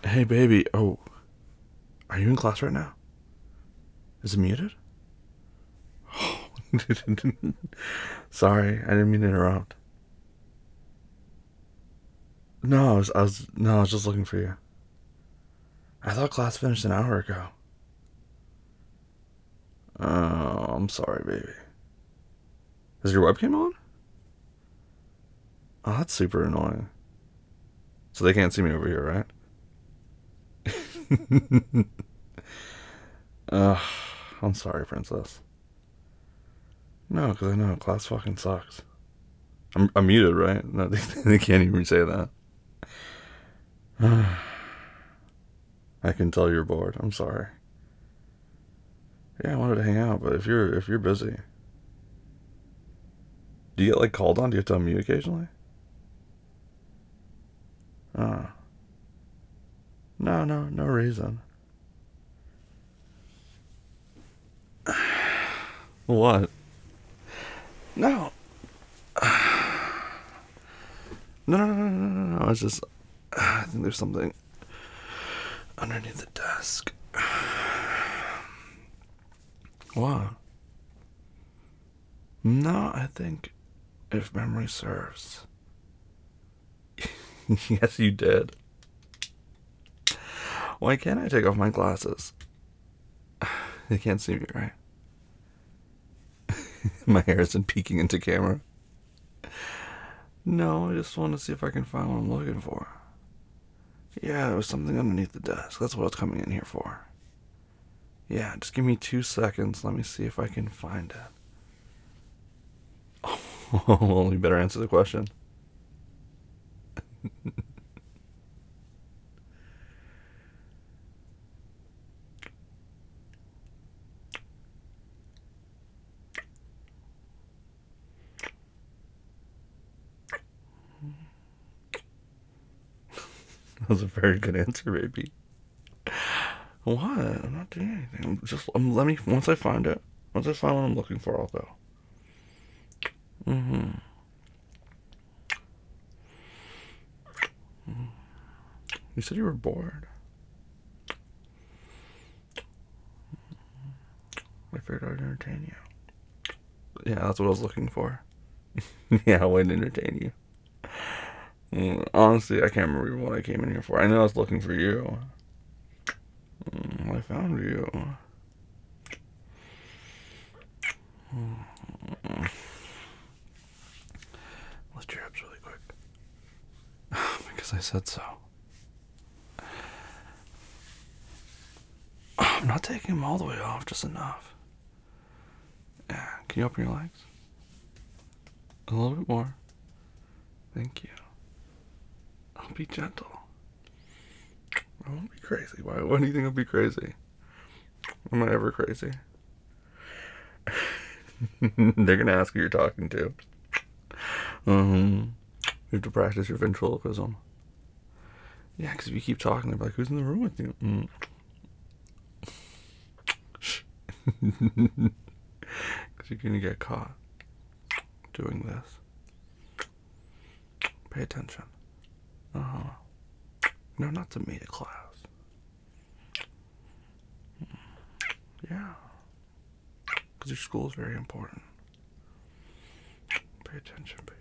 Hey, baby. Oh, are you in class right now? Is it muted? Sorry, I didn't mean to interrupt. No, I was just looking for you. I thought class finished an hour ago. Oh, I'm sorry, baby. Is your webcam on? Oh, that's super annoying. So they can't see me over here, right? Ugh, I'm sorry, princess. No, because I know class fucking sucks. I'm muted, right? No, they can't even say that. I can tell you're bored. I'm sorry. Yeah, I wanted to hang out, but if you're busy, do you get like called on? Do you have to unmute occasionally? Oh, no reason. What? No, no. It's just I think there's something underneath the desk. What? No, I think if memory serves, yes, you did. Why can't I take off my glasses? They can't see me, right? My hair isn't peeking into camera. No, I just want to see if I can find what I'm looking for. Yeah, there was something underneath the desk. That's what I was coming in here for. Yeah, just give me 2 seconds. Let me see if I can find it. Well, you better answer the question. That was a very good answer, baby. What? I'm not doing anything. Let me. Once I find it, once I find what I'm looking for, I'll go. Mm-hmm. You said you were bored. I figured I'd entertain you. Yeah, that's what I was looking for. Yeah, I would entertain you. Honestly, I can't remember what I came in here for. I know I was looking for you. I found you. Lift your hips really quick. Because I said so. I'm not taking them all the way off, just enough. Yeah, can you open your legs? A little bit more. Thank you. I'll be gentle. I won't be crazy. Why do you think I'll be crazy? Am I ever crazy? They're gonna ask who you're talking to. You have to practice your ventriloquism. Yeah, because if you keep talking, they're like, "Who's in the room with you?" Shh. Because you're gonna get caught doing this. Pay attention. No, not to me, to class. Yeah, because your school is very important. Pay attention, baby.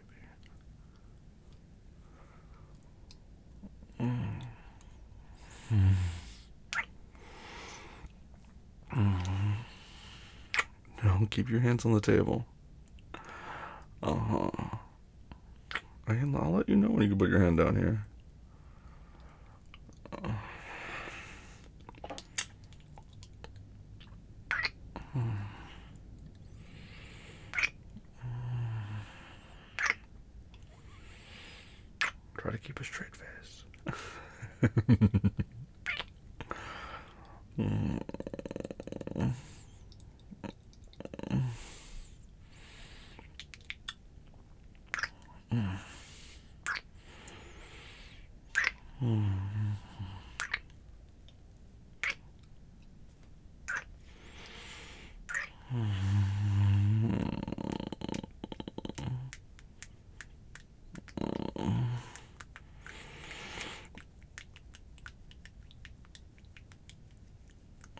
No, keep your hands on the table. Uh huh. I'll let you know when you can put your hand down here. Try to keep a straight face.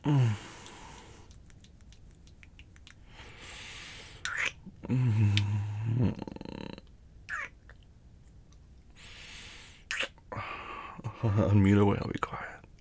Unmute away, I'll be quiet.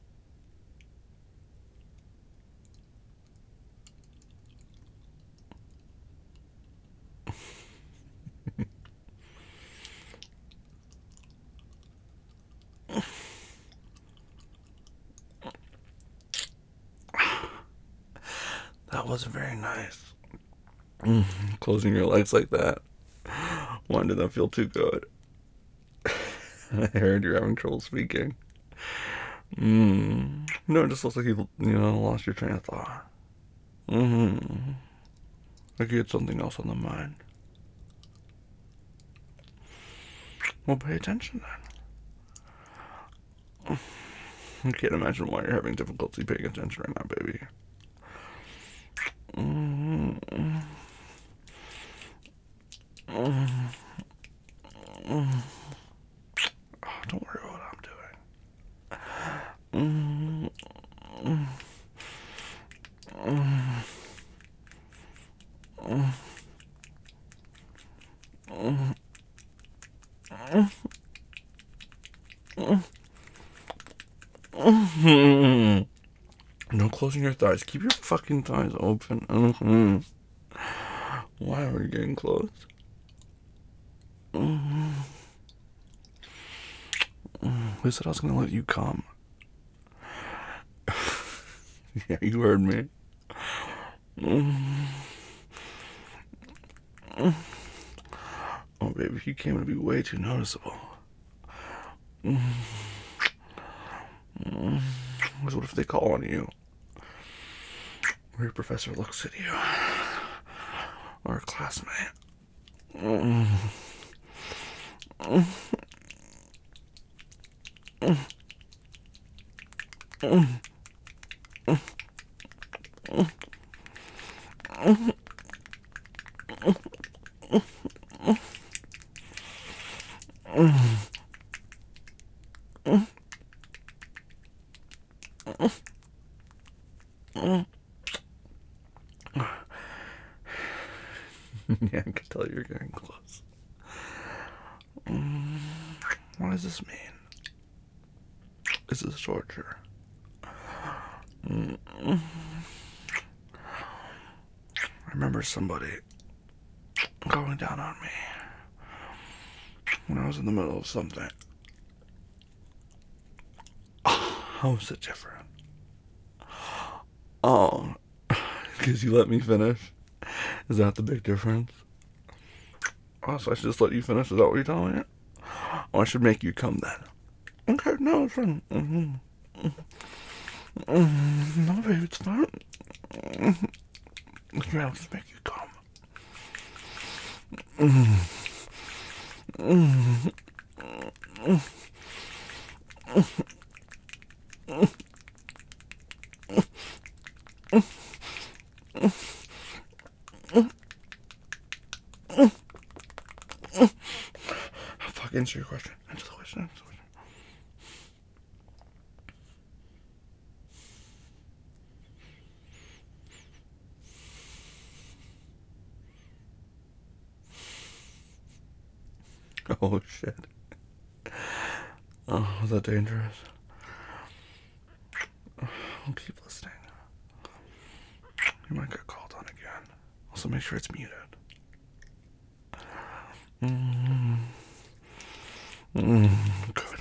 That wasn't very nice. Closing your legs like that. Why did that feel too good? I heard you're having trouble speaking. No, it just looks like you lost your train of thought. Like you had something else on the mind. Well, pay attention then. I can't imagine why you're having difficulty paying attention right now, baby. Oh, don't worry about what I'm doing. No closing your thighs. Keep your fucking thighs open. Why are we getting close? Who said I was gonna let you come? Yeah, you heard me. Oh, baby, you came to be way too noticeable. What if they call on you? Or your professor looks at you? Or a classmate? Yeah, I can tell you're getting close. What does this mean? Is this torture? I remember somebody going down on me when I was in the middle of something. How was it different? Oh, because you let me finish? Is that the big difference? Oh, so I should just let you finish? Is that what you're telling me? Oh, I should make you come then. Okay, no, it's fine. No, baby, it's fine. Yeah, I'll just make you come. Fuck, answer your question. Answer the question. Oh, shit. Oh, was that dangerous? I'll keep listening. You might get called on again. Also, make sure it's muted. Good.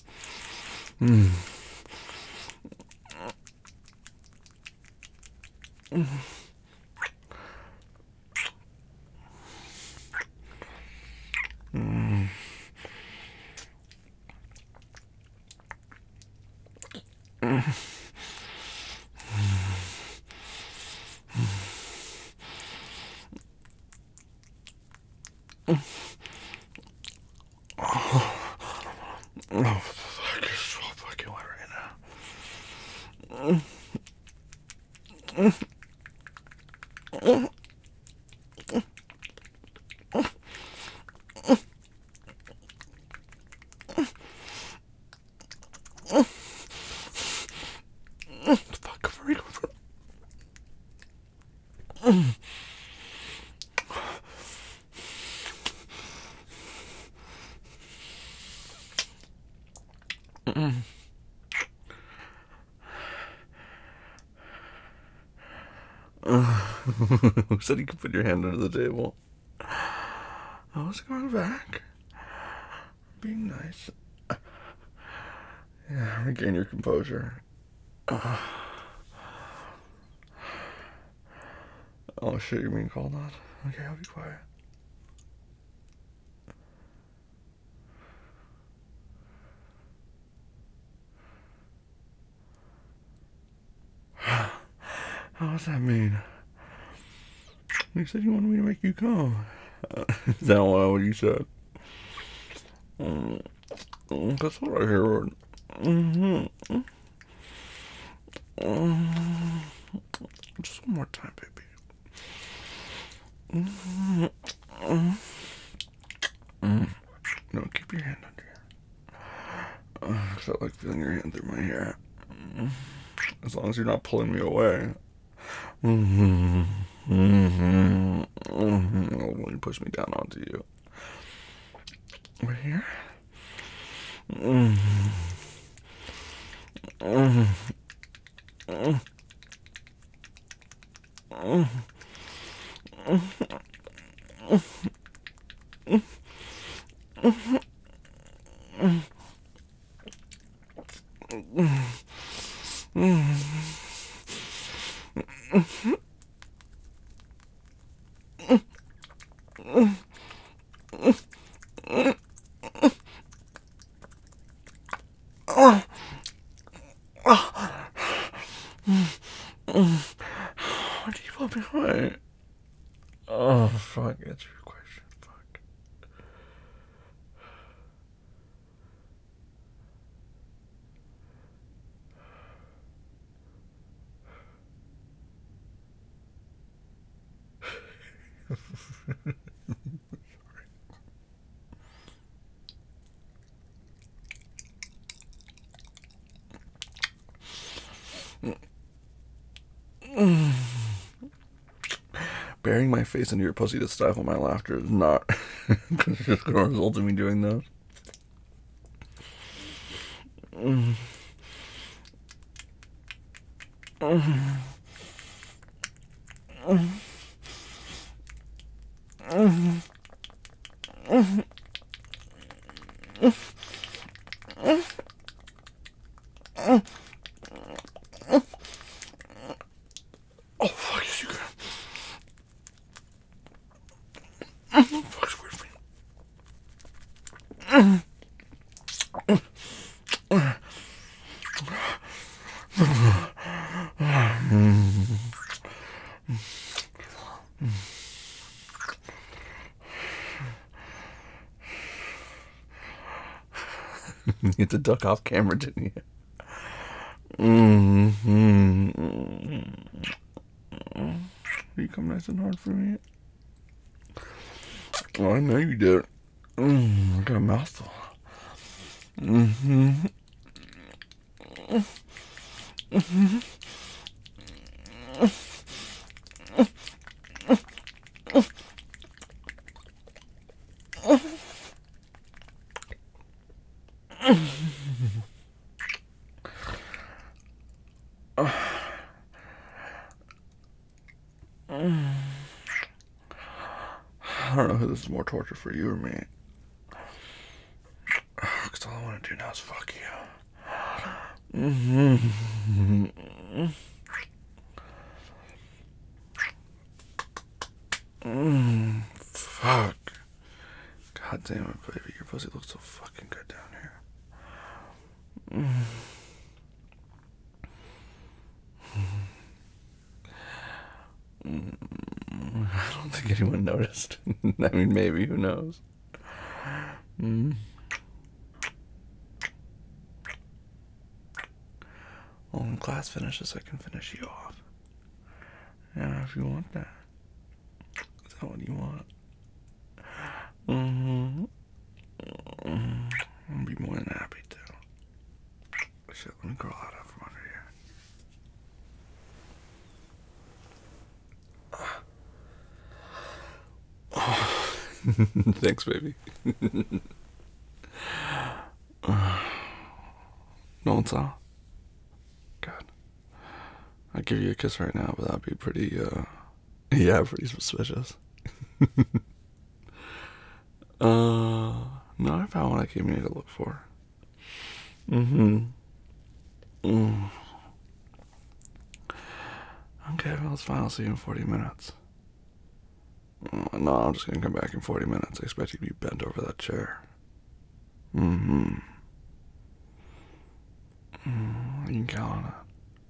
Oh, fuck, you're so fucking wet right now. Fuck, where are you going from? Who said you could put your hand under the table? I was going back. Being nice. Yeah, regain your composure. Oh shit, you're being called on? Okay, I'll be quiet. How does that mean? You said you wanted me to make you come. Is that what you said? That's what I heard. Just one more time, baby. No, keep your hand under here. I felt like feeling your hand through my hair. As long as you're not pulling me away. When you push me down onto you. Right here. What do you want me away? Oh, fuck. Answer your question. Fuck. Burying my face into your pussy to stifle my laughter is not it's just going to result in me doing those. Oh, fuck, yes, you can. Fuck's weird for you had to duck off camera, didn't you? You come nice and hard for me. Oh, I know you did. I got a mouthful. I don't know who this is more torture for, you or me. Because all I want to do now is fuck you. Fuck. God damn it, baby. Your pussy looks so fucking good down here. I don't think anyone noticed. I mean, maybe, who knows? Well, when class finishes, I can finish you off. Yeah, if you want that. Is that what you want? I'll be more than happy to. Shit, let me crawl out from under here. Thanks, baby. No one saw? God. I'd give you a kiss right now, but that'd be pretty, Yeah, pretty suspicious. No, I found what I came here to look for. Mm-hmm. Mm. Okay, well, it's fine. I'll see you in 40 minutes. No, I'm just gonna come back in 40 minutes. I expect you to be bent over that chair. Mm-hmm. You can count on it.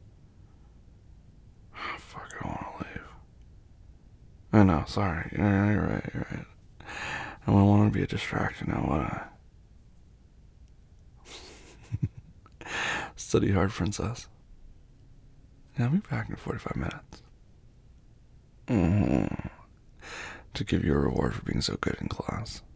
Oh, fuck, I don't want to leave. I know, sorry. Yeah, you're right, you're right. I don't want to be a distraction now, would I? Study hard, princess. Yeah, I'll be back in 45 minutes. Mm-hmm. To give you a reward for being so good in class.